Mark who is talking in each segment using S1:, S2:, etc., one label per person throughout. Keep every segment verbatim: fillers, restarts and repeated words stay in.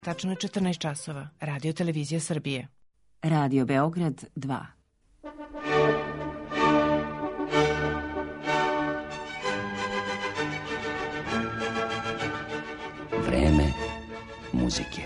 S1: Tačno je četrnaest časova. Radio Televizija Srbije.
S2: Radio Beograd dva.
S3: Vreme muzike.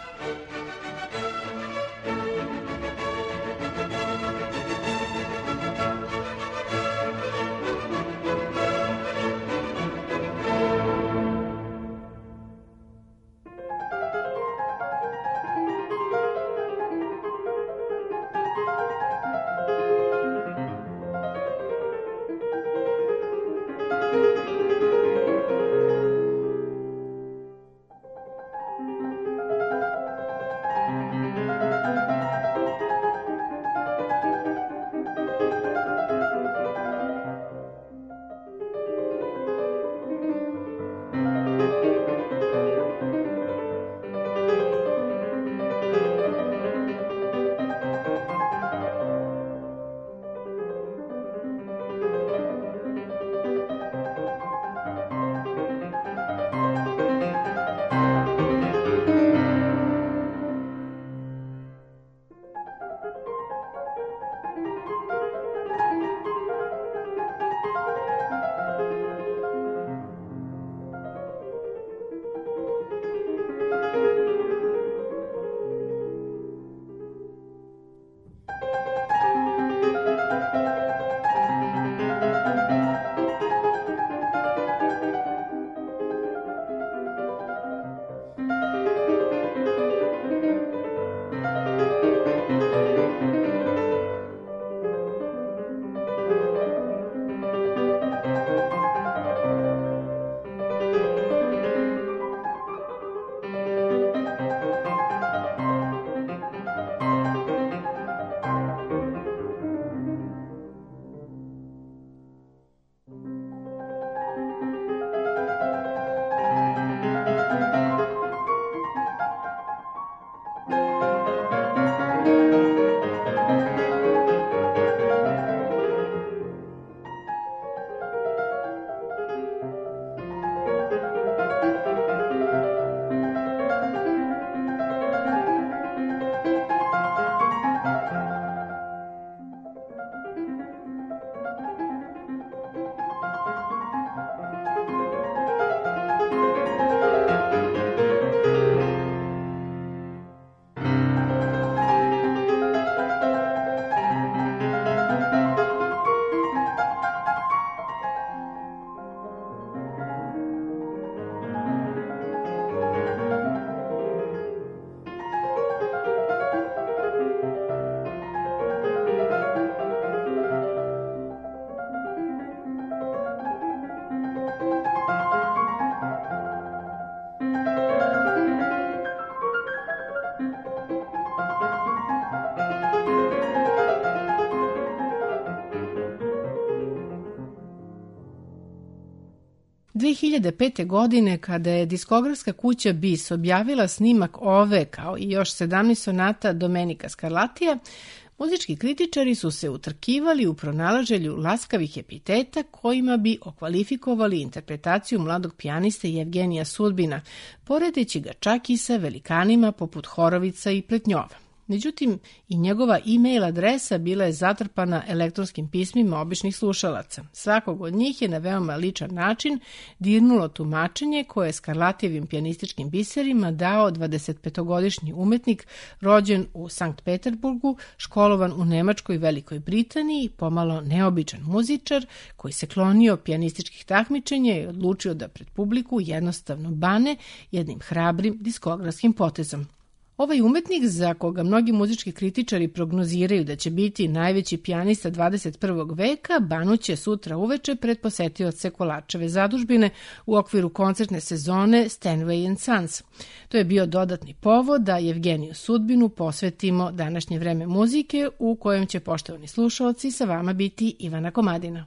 S1: dve hiljade pete. godine, kada je diskografska kuća Bis objavila snimak ove, kao i još sedamnaest sonata Domenica Scarlattija, muzički kritičari su se utrkivali u pronalaženju laskavih epiteta kojima bi okvalifikovali interpretaciju mladog pijaniste Jevgenija Sudbina, poredeći ga čak i sa velikanima poput Horovica i Pletnjova. Međutim, i njegova e-mail adresa bila je zatrpana elektronskim pismima običnih slušalaca. Svakog od njih je na veoma ličan način dirnulo tumačenje koje je Scarlattijevim pijanističkim biserima dao dvadesetpetogodišnji umetnik rođen u Sankt Peterburgu, školovan u Nemačkoj i Velikoj Britaniji, pomalo neobičan muzičar koji se klonio pijanističkih takmičenja i odlučio da pred publiku jednostavno bane jednim hrabrim diskografskim potezom. Ovaj umetnik, za koga mnogi muzički kritičari prognoziraju da će biti najveći pijanista dvadeset prvog veka, banuće sutra uveče pred posetioce Kolačeve zadužbine u okviru koncertne sezone Steinway and Sons. To je bio dodatni povod da Jevgeniju Sudbinu posvetimo današnje vreme muzike, u kojem će, poštovani slušaoci, sa vama biti Ivana Komadina.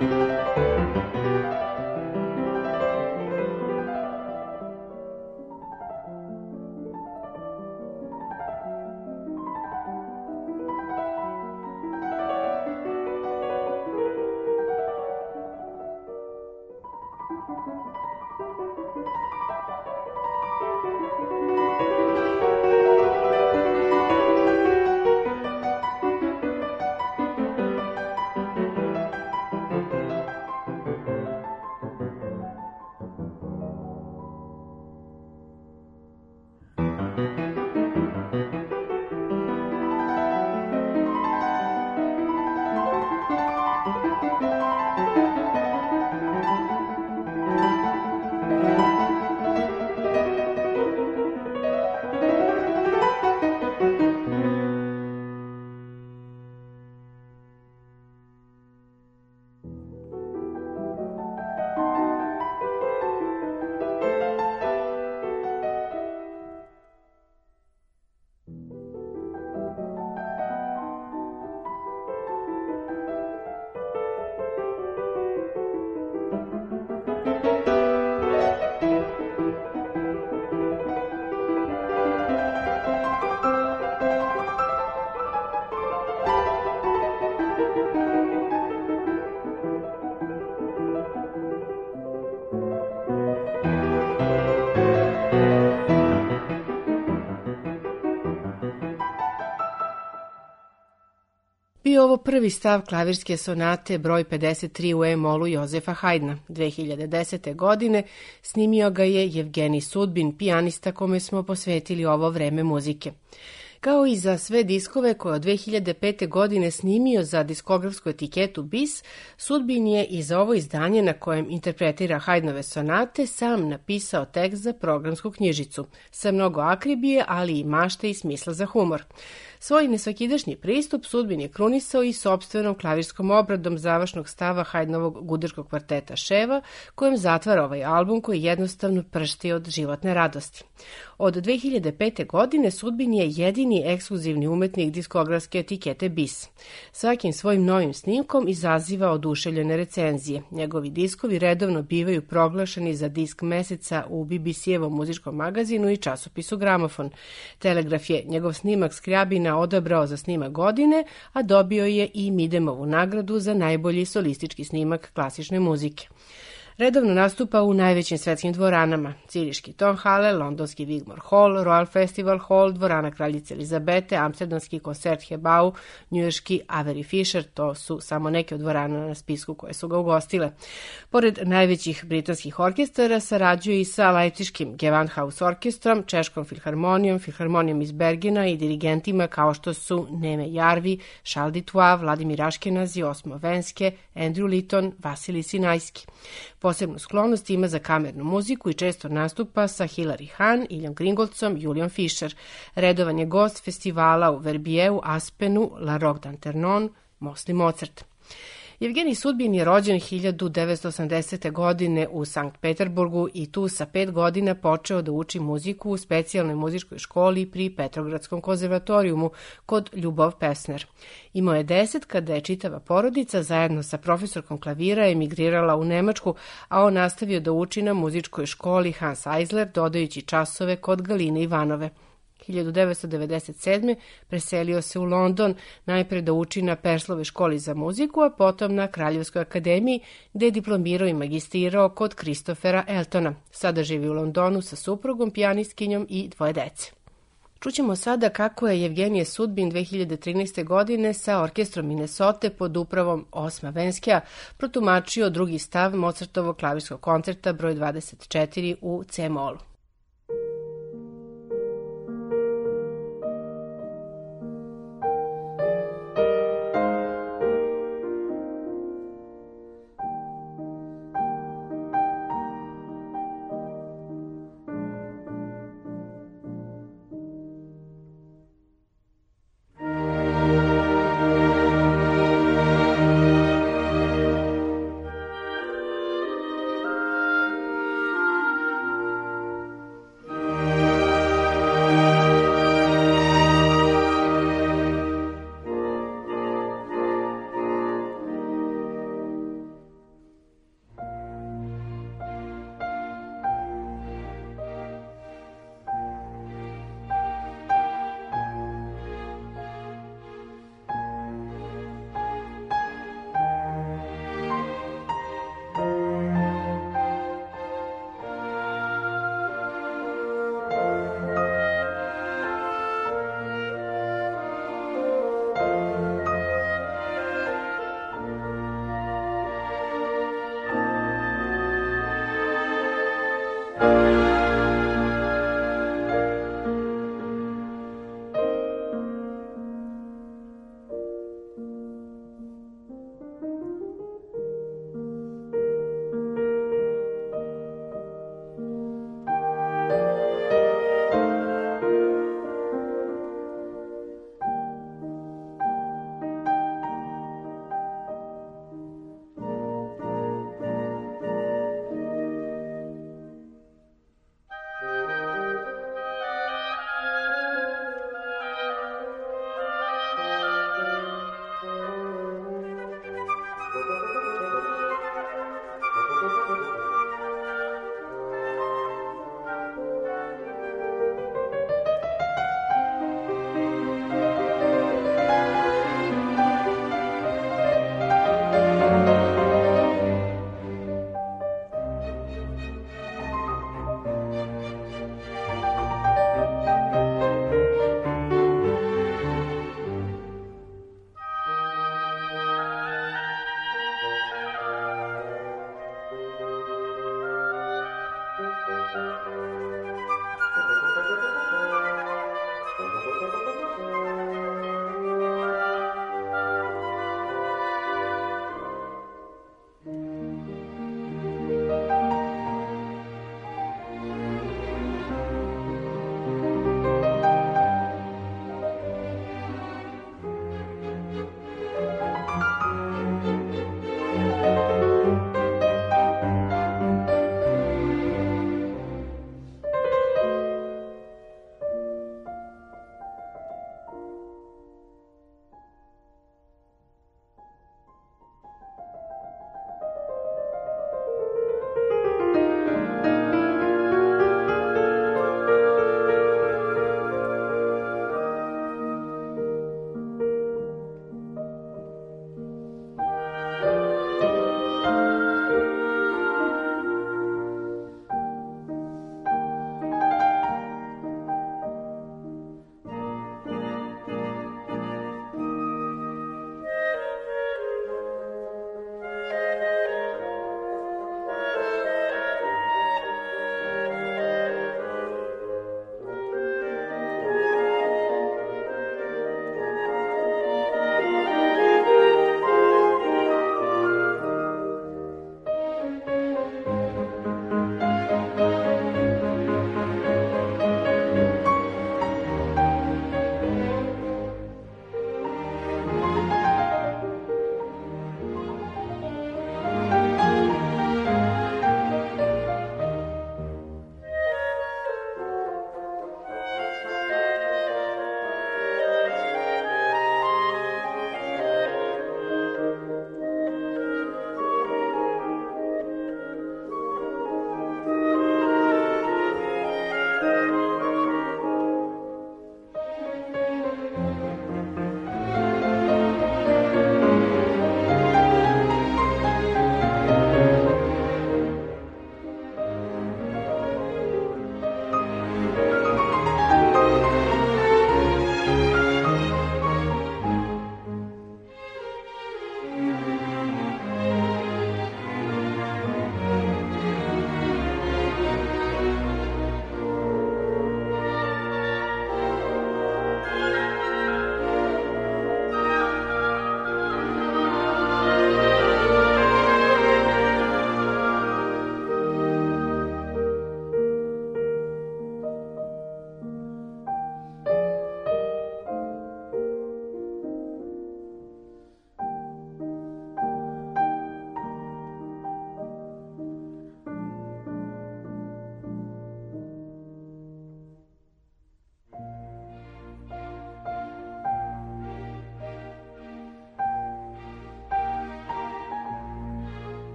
S1: Bio ovo prvi stav klavirske sonate broj pedeset tri u E-molu Jozefa Haydna. dve hiljade desete. godine snimio ga je Jevgenij Sudbin, pijanista kome smo posvetili ovo vreme muzike. Kao i za sve diskove koje od dve hiljade pete. godine snimio za diskografsku etiketu Bis, Sudbin je i za ovo izdanje na kojem interpretira Haydnove sonate sam napisao tekst za programsku knjižicu, sa mnogo akribije, ali i mašte i smisla za humor. Svoj nesvakidašnji pristup Sudbin je krunisao i sopstvenom klavirskom obradom završnog stava Haydnovog gudačkog kvarteta Ševa, kojem zatvara ovaj album koji jednostavno pršti od životne radosti. Od dve hiljade pete. godine Sudbin je jedini ekskluzivni umetnik diskografske etikete Bis. Svakim svojim novim snimkom izaziva oduševljene recenzije. Njegovi diskovi redovno bivaju proglašeni za disk meseca u B B C-evom muzičkom magazinu i časopisu Gramofon. Telegraf je njegov snimak Skrjabina odabrao za snimak godine, a dobio je i Midemovu nagradu za najbolji solistički snimak klasične muzike. Redovno nastupa u najvećim svetskim dvoranama: Ciriški Tonhalle, Londonski Wigmore Hall, Royal Festival Hall, dvorana Kraljice Elizabete, Amsterdamski Koncerthebau, njujorški Avery Fisher, to su samo neke od dvorana na spisku koje su ga ugostile. Pored najvećih britanskih orkestara sarađuje i sa Leipziškim Gewandhaus orkestrom, Češkom filharmonijom, filharmonijom iz Bergena i dirigentima kao što su Neme Jarvi, Charles Dutoit, Vladimir Aškenazi, Osmo Venske, Andrew Litton, Vasilij Sinajski. Posebnu sklonost ima za kamernu muziku i često nastupa sa Hilary Hahn, Iljom Gringoldsom, Julijom Fischer. Redovan je gost festivala u Verbieu, Aspenu, La Roque d'Anternon, Mosley Mozart. Jevgenij Sudbin je rođen hiljadu devetsto osamdesete. godine u Sankt Peterburgu i tu sa pet godina počeo da uči muziku u specijalnoj muzičkoj školi pri Petrogradskom konzervatorijumu kod Ljubov Pesner. Imao je deset kada je čitava porodica zajedno sa profesorkom klavira emigrirala u Nemačku, a on nastavio da uči na muzičkoj školi Hans Eisler, dodajući časove kod Galine Ivanove. hiljadu devetsto devedeset sedme. preselio se u London, najpre da uči na Perslove školi za muziku, a potom na Kraljevskoj akademiji, gde je diplomirao i magistrirao kod Christophera Eltona. Sada živi u Londonu sa suprugom, pijanistkinjom i dvoje dece. Čućemo sada kako je Jevgenij Sudbin dve hiljade trinaeste. godine sa orkestrom Minnesote pod upravom Osma Venskea protumačio drugi stav Mozartovog klavirskog koncerta broj dvadeset četiri u C-molu.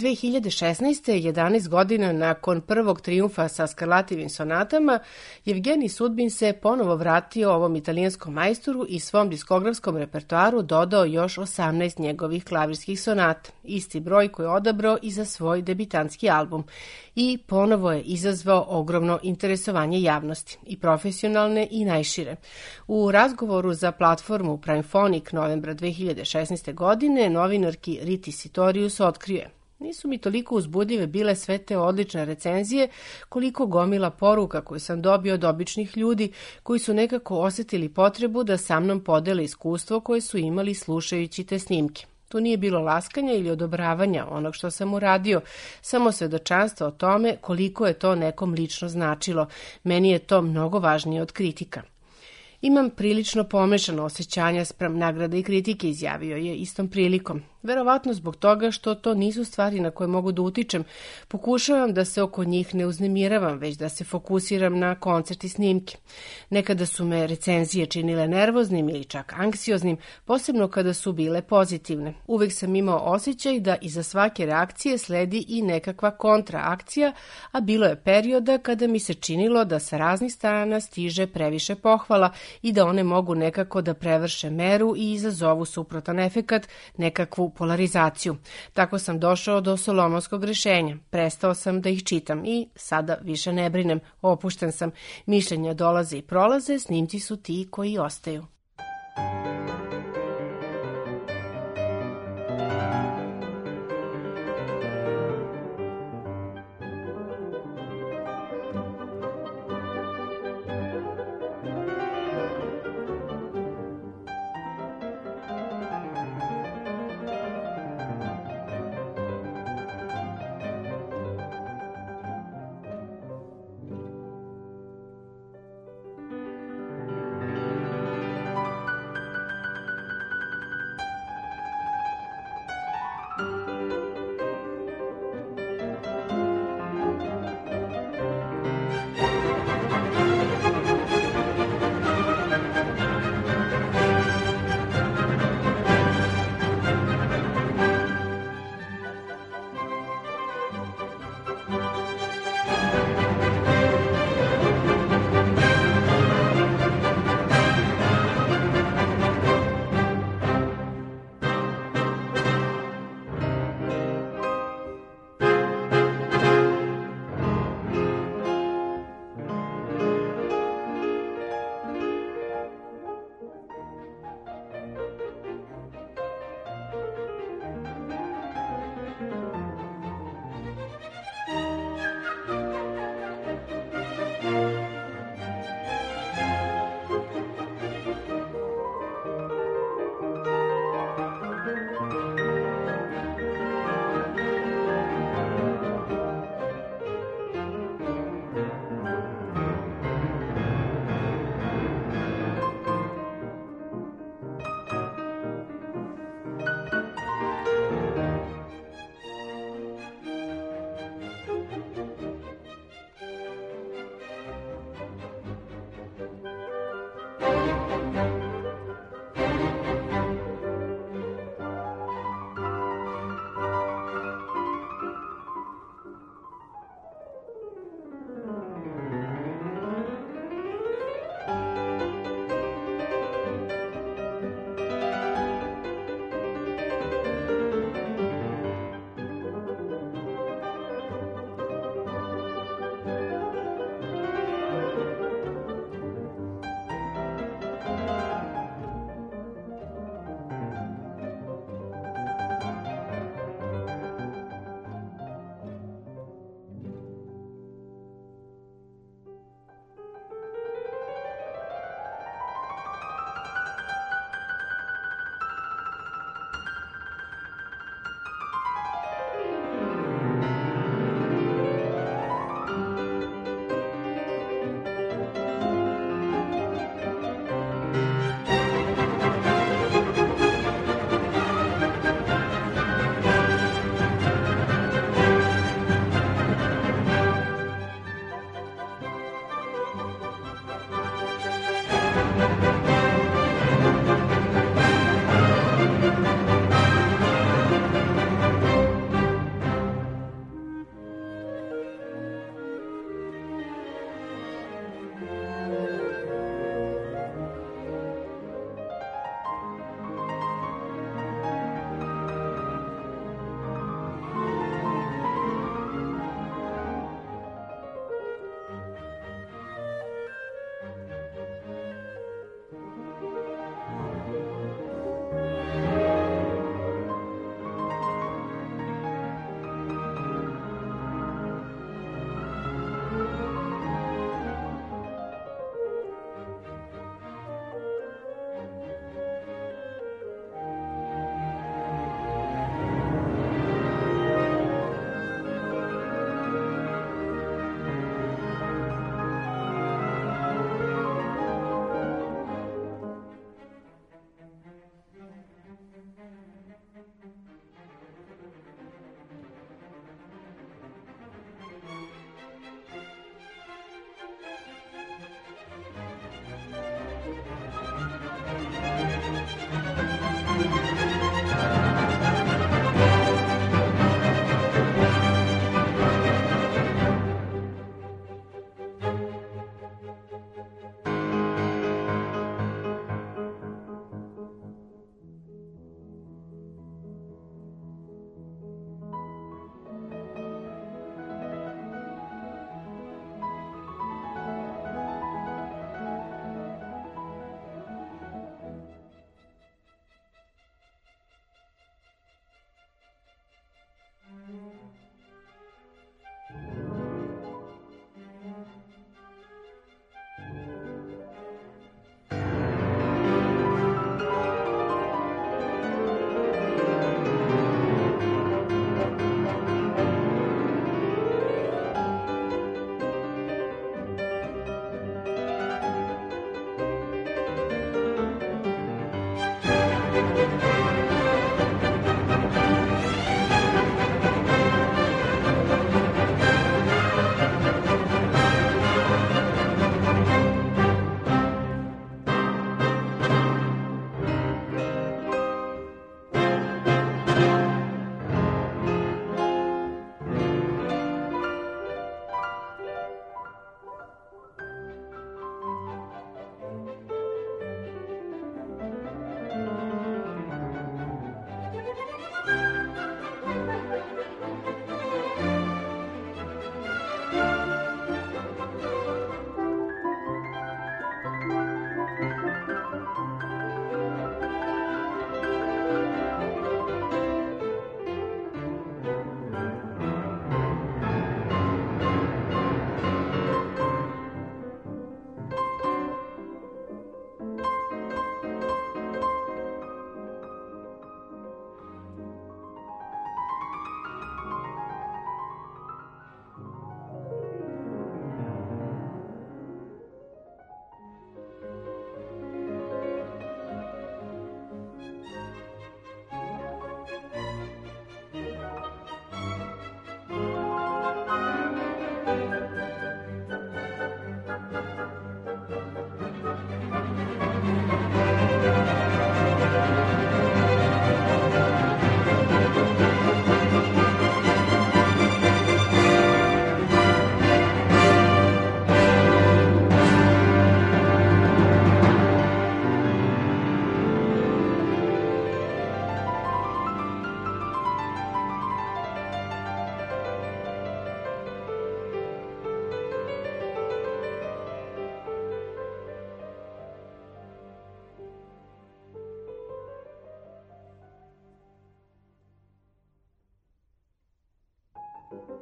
S1: dve hiljade šesnaeste. jedanaest godina nakon prvog trijumfa sa Skarlativim sonatama, Jevgenij Sudbin se ponovo vratio ovom italijanskom majstoru i svom diskografskom repertoaru dodao još osamnaest njegovih klavirskih sonata, isti broj koji je odabrao i za svoj debitanski album. I ponovo je izazvao ogromno interesovanje javnosti, i profesionalne i najšire. U razgovoru za platformu Primephonic novembra dve hiljade šesnaeste. godine novinarki Riti Sitorius otkrio: nisu mi toliko uzbudljive bile sve te odlične recenzije koliko gomila poruka koju sam dobio od običnih ljudi koji su nekako osetili potrebu da sa mnom podele iskustvo koje su imali slušajući te snimke. Tu nije bilo laskanja ili odobravanja onog što sam uradio, samo svedočanstvo o tome koliko je to nekom lično značilo. Meni je to mnogo važnije od kritika. Imam prilično pomešano osjećanja spram nagrade i kritike, izjavio je istom prilikom. Verovatno zbog toga što to nisu stvari na koje mogu da utičem. Pokušavam da se oko njih ne uznemiravam, već da se fokusiram na koncert i snimke. Nekada su me recenzije činile nervoznim ili čak anksioznim, posebno kada su bile pozitivne. Uvek sam imao osjećaj da iza svake reakcije sledi i nekakva kontraakcija, a bilo je perioda kada mi se činilo da sa raznih strana stiže previše pohvala i da one mogu nekako da prevrše meru i izazovu suprotan efekat, nekakvu polarizaciju. Tako sam došao do solomonskog rešenja. Prestao sam da ih čitam i sada više ne brinem. Opušten sam. Mišljenja dolaze i prolaze, snimci su ti koji ostaju.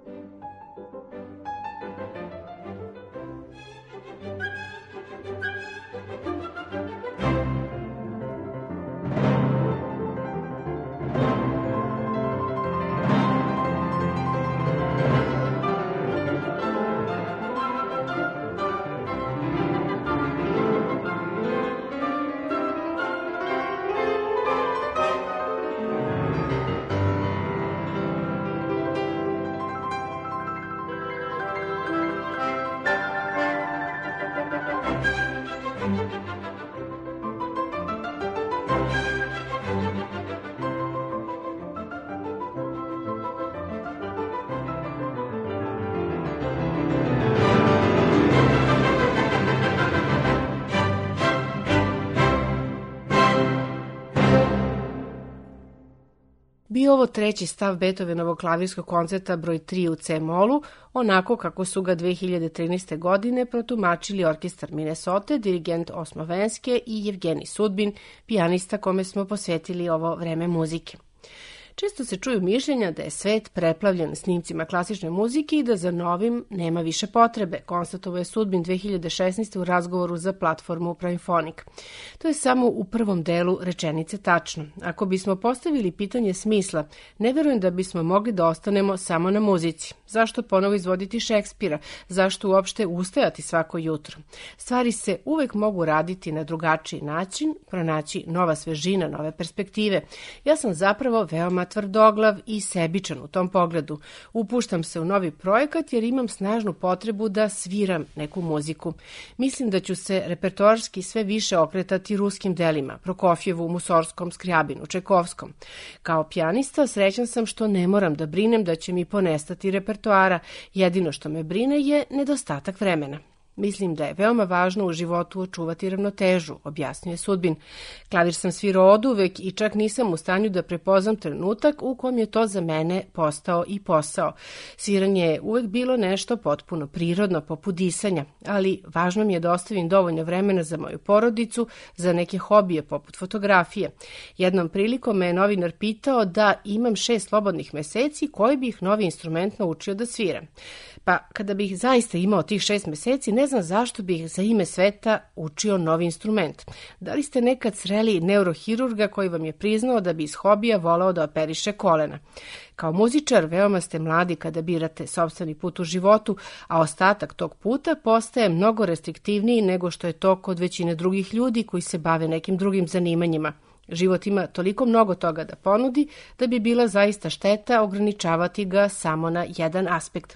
S1: Bio ovo treći stav Beethovenovog klavirskog koncerta broj tri u C-molu, onako kako su ga dve hiljade trinaeste. godine protumačili orkestar Minnesota, dirigent Osmovenske i Jevgenij Sudbin, pijanista kome smo posvetili ovo vreme muzike. Često se čuju mišljenja da je svet preplavljen snimcima klasične muzike i da za novim nema više potrebe, konstatovao je Sudbin dve hiljade šesnaeste. u razgovoru za platformu Primefonic. To je samo u prvom delu rečenice tačno. Ako bismo postavili pitanje smisla, ne verujem da bismo mogli da ostanemo samo na muzici. Zašto ponovo izvoditi Šekspira? Zašto uopšte ustajati svako jutro? Stvari se uvek mogu raditi na drugačiji način, pronaći nova svežina, nove perspektive. Ja sam zapravo veoma tvrdoglav i sebičan u tom pogledu. Upuštam se u novi projekat jer imam snažnu potrebu da sviram neku muziku. Mislim da ću se repertoarski sve više okretati ruskim delima, Prokofjevu, Musorskom, Skriabinu, Čajkovskom. Kao pijanista srećan sam što ne moram da brinem da će mi ponestati repertoara. Jedino što me brine je nedostatak vremena. Mislim da je veoma važno u životu očuvati ravnotežu, objasnio je Sudbin. Klavir sam svirao oduvek i čak nisam u stanju da prepoznam trenutak u kom je to za mene postao i posao. Sviranje je uvek bilo nešto potpuno prirodno, poput disanja, ali važno mi je da ostavim dovoljno vremena za moju porodicu, za neke hobije poput fotografije. Jednom prilikom me je novinar pitao da imam šest slobodnih meseci koji bih novi instrument naučio da sviram. Pa kada bih zaista imao tih šest meseci, ne znam zašto bih za ime sveta učio novi instrument. Da li ste nekad sreli neurohirurga koji vam je priznao da bi iz hobija volao da operiše kolena? Kao muzičar veoma ste mladi kada birate sopstveni put u životu, a ostatak tog puta postaje mnogo restriktivniji nego što je to kod većine drugih ljudi koji se bave nekim drugim zanimanjima. Život ima toliko mnogo toga da ponudi da bi bila zaista šteta ograničavati ga samo na jedan aspekt.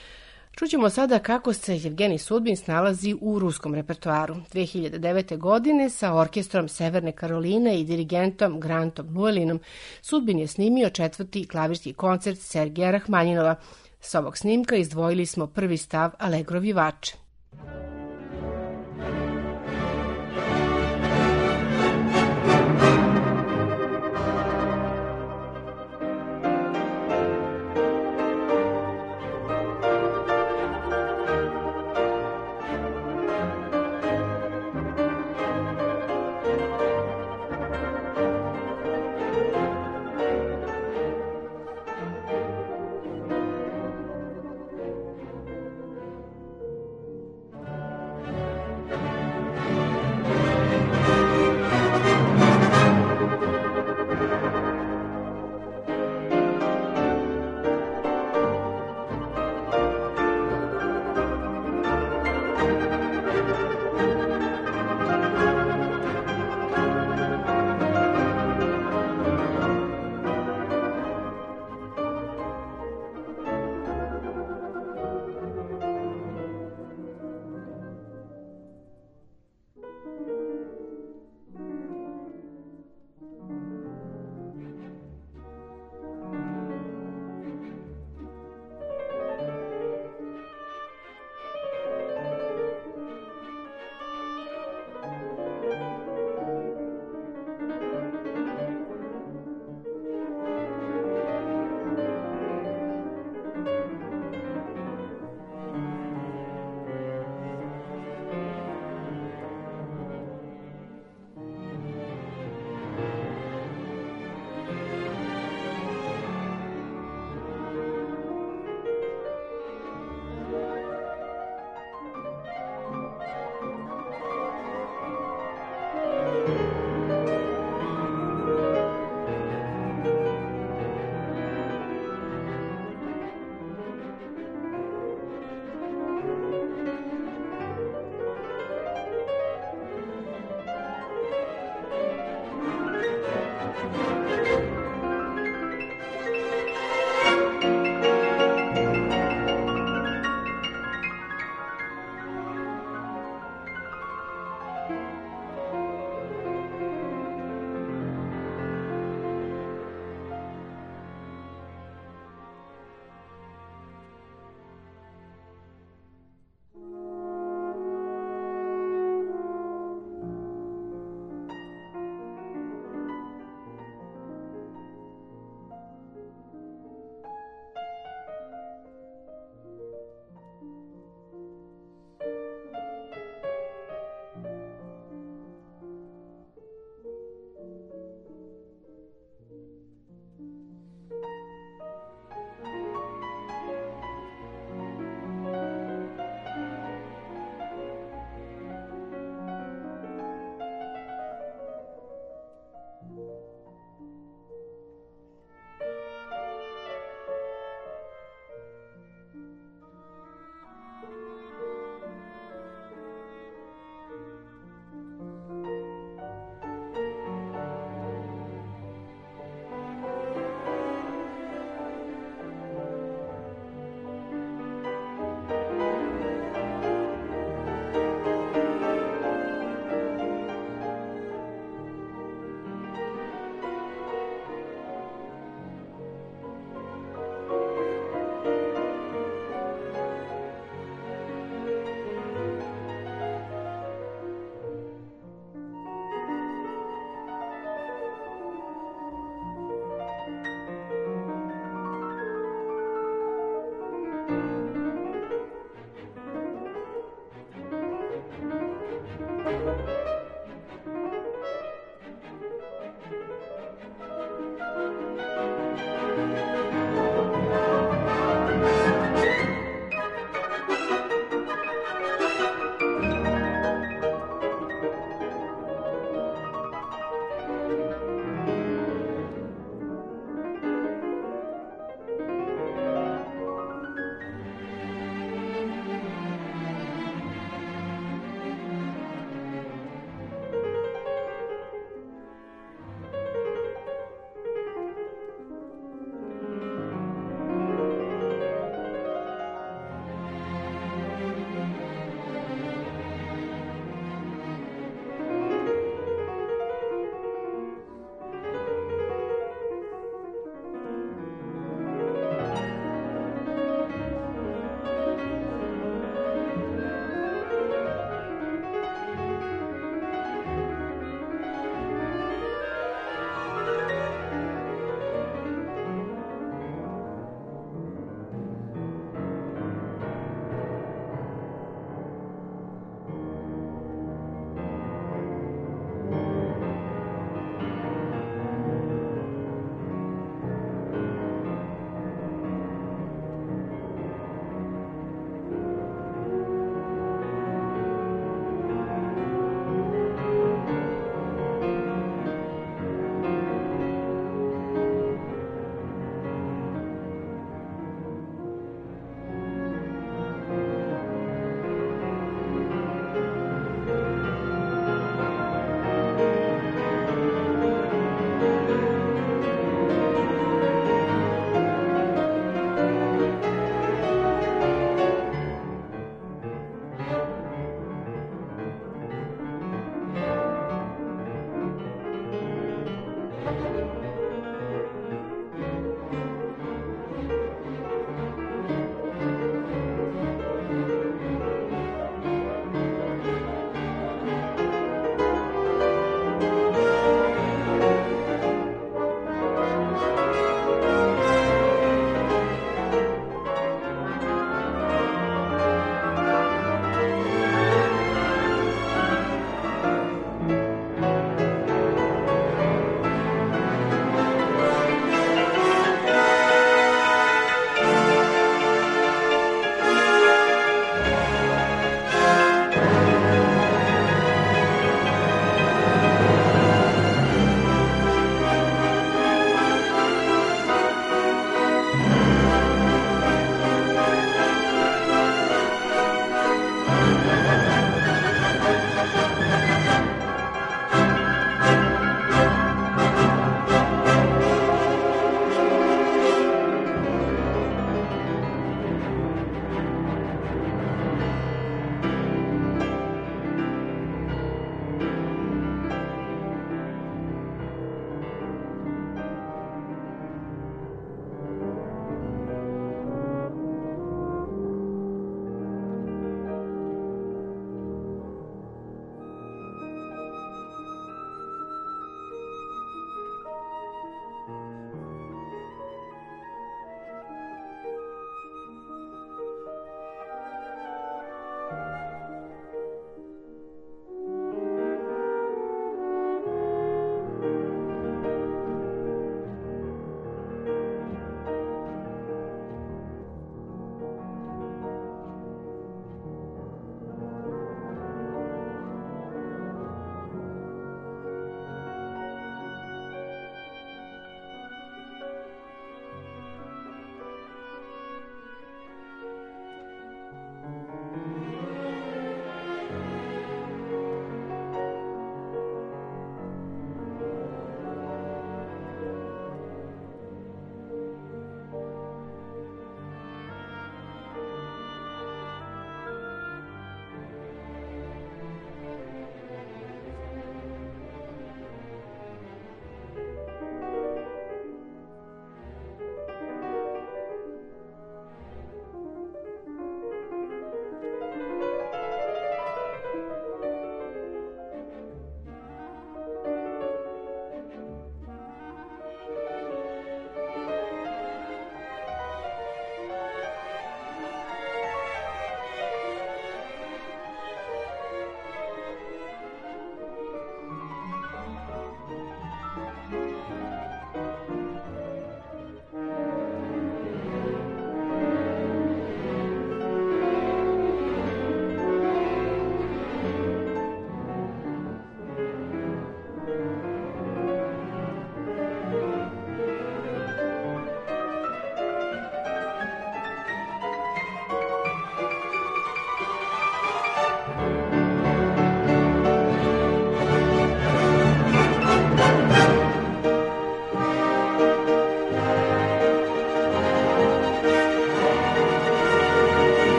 S1: Čućemo sada kako se Jevgenij Sudbin snalazi u ruskom repertoaru. dve hiljade devete. godine sa orkestrom Severne Karoline i dirigentom Grantom Llewellynom Sudbin je snimio četvrti klavirski koncert Sergeja Rahmanjinova. S ovog snimka izdvojili smo prvi stav Allegro vivace.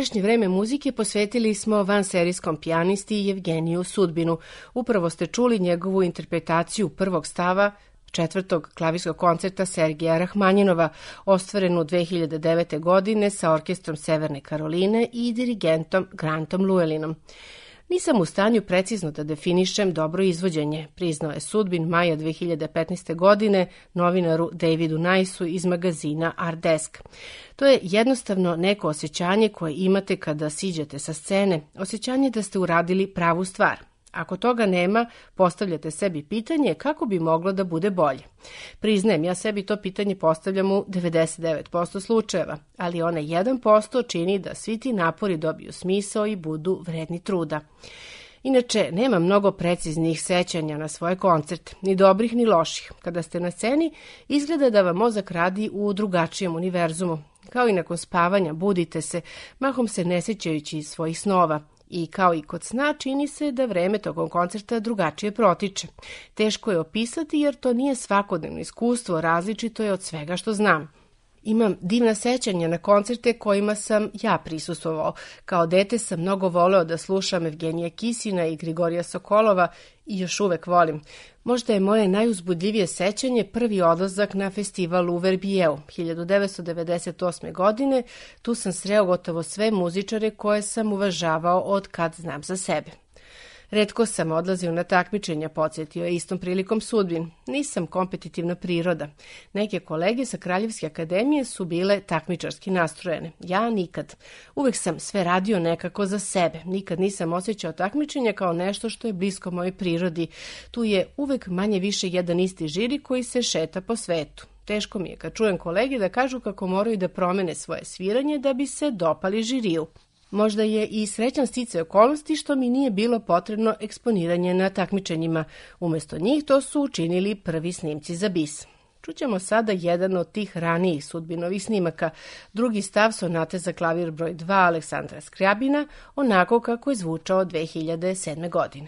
S1: Današnje vreme muzike posvetili smo vanserijskom pijanisti Jevgeniju Sudbinu. Upravo ste čuli njegovu interpretaciju prvog stava četvrtog klavirskog koncerta Sergeja Rahmanjinova, ostvarenu dve hiljade devete. godine sa orkestrom Severne Karoline i dirigentom Grantom Llewellynom. Nisam u stanju precizno da definišem dobro izvođenje, priznao je Sudbin maja dve hiljade petnaeste. godine novinaru Davidu Nice-u iz magazina Art Desk. To je jednostavno neko osjećanje koje imate kada siđete sa scene, osjećanje da ste uradili pravu stvar. Ako toga nema, postavljate sebi pitanje kako bi moglo da bude bolje. Priznajem, ja sebi to pitanje postavljam u devedeset devet posto slučajeva, ali onaj jedan posto čini da svi ti napori dobiju smisao i budu vredni truda. Inače, nema mnogo preciznih sećanja na svoje koncerte, ni dobrih ni loših. Kada ste na sceni, izgleda da vam mozak radi u drugačijem univerzumu. Kao i nakon spavanja, budite se, mahom se ne sećajući svojih snova. I kao i kod sna, čini se da vreme tokom koncerta drugačije protiče. Teško je opisati jer to nije svakodnevno iskustvo, različito je od svega što znam. Imam divna sećanja na koncerte kojima sam ja prisustvovao. Kao dete sam mnogo voleo da slušam Evgenija Kisina i Grigorija Sokolova i još uvek volim. Možda je moje najuzbudljivije sećanje prvi odlazak na festival u Verbijeu hiljadu devetsto devedeset osme. godine. Tu sam sreo gotovo sve muzičare koje sam uvažavao od kad znam za sebe. Retko sam odlazio na takmičenja, podsjetio je istom prilikom Sudbin. Nisam kompetitivna priroda. Neke kolege sa Kraljevske akademije su bile takmičarski nastrojene. Ja nikad. Uvek sam sve radio nekako za sebe. Nikad nisam osjećao takmičenja kao nešto što je blisko mojoj prirodi. Tu je uvek manje više jedan isti žiri koji se šeta po svetu. Teško mi je kad čujem kolege da kažu kako moraju da promene svoje sviranje da bi se dopali žiriju. Možda je i srećan sticaj okolnosti što mi nije bilo potrebno eksponiranje na takmičenjima. Umesto njih to su učinili prvi snimci za bis. Čućemo sada jedan od tih ranijih Sudbinovih snimaka, drugi stav sonate za klavir broj dva Aleksandra Skrjabina, onako kako je zvučao dve hiljade sedme. godine.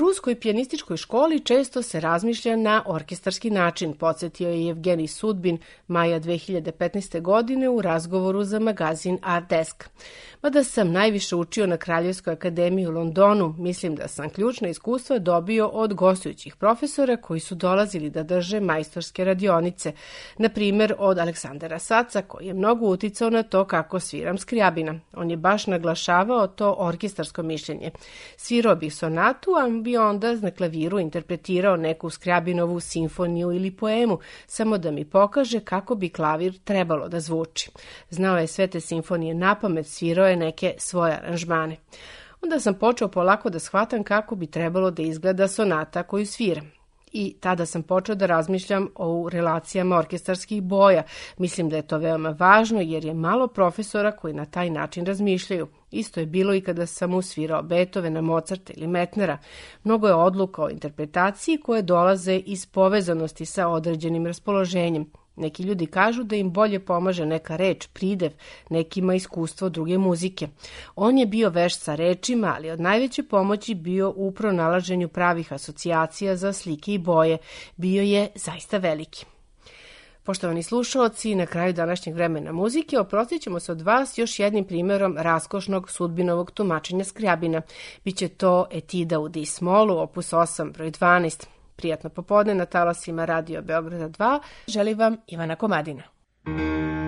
S1: ruskoj pijanističkoj školi često se razmišlja na orkestarski način, podsjetio je Evgenij Sudbin maja dve hiljade petnaeste. godine u razgovoru za magazin Art Desk. Mada sam najviše učio na Kraljevskoj akademiji u Londonu, mislim da sam ključna iskustva dobio od gostujućih profesora koji su dolazili da drže majstorske radionice, na primjer od Aleksandra Saca, koji je mnogo uticao na to kako sviram Skrjabina. On je baš naglašavao to orkestarsko mišljenje. Svirao bih sonatu, a bi onda na klaviru interpretirao neku Skrjabinovu simfoniju ili poemu, samo da mi pokaže kako bi klavir trebalo da zvuči. Znao je sve te simfonije napamet, svirao je neke svoje aranžmane. Onda sam počeo polako da shvatam kako bi trebalo da izgleda sonata koju sviram. I tada sam počeo da razmišljam o relacijama orkestarskih boja. Mislim da je to veoma važno jer je malo profesora koji na taj način razmišljaju. Isto je bilo i kada sam usvirao Beethovena, Mozarta ili Metnera. Mnogo je odluka o interpretaciji koje dolaze iz povezanosti sa određenim raspoloženjem. Neki ljudi kažu da im bolje pomaže neka reč, pridev, nekima iskustvo druge muzike. On je bio vešt sa rečima, ali od najveće pomoći bio u pronalaženju pravih asocijacija za slike i boje. Bio je zaista veliki. Poštovani slušaoci, na kraju današnjeg vremena muzike oprostit ćemo se od vas još jednim primjerom raskošnog Sudbinovog tumačenja Skrjabina. Biće to etida u di smolu, opus osam, broj dvanaest. Prijatno popodne na talasima Radio Beograda dva. Želim vam Ivana Komadina.